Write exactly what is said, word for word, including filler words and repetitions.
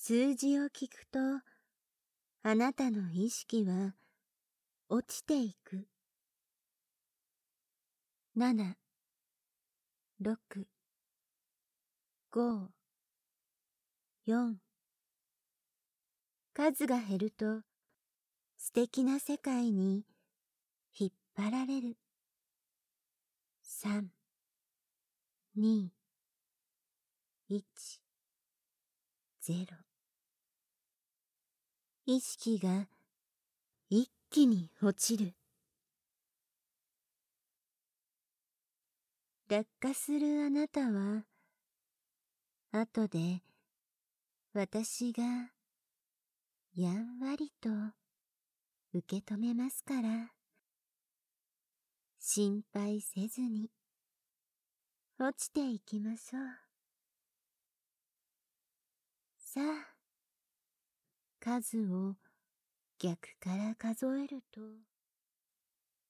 数字を聞くと、あなたの意識は落ちていく。なな、ろく、ご、よん。数が減ると素敵な世界に引っ張られる。さん、に、いち、ゼロ。意識が一気に落ちる。落下するあなたは、後で私がやんわりと受け止めますから、心配せずに落ちていきましょう。さあ、数を逆から数えると、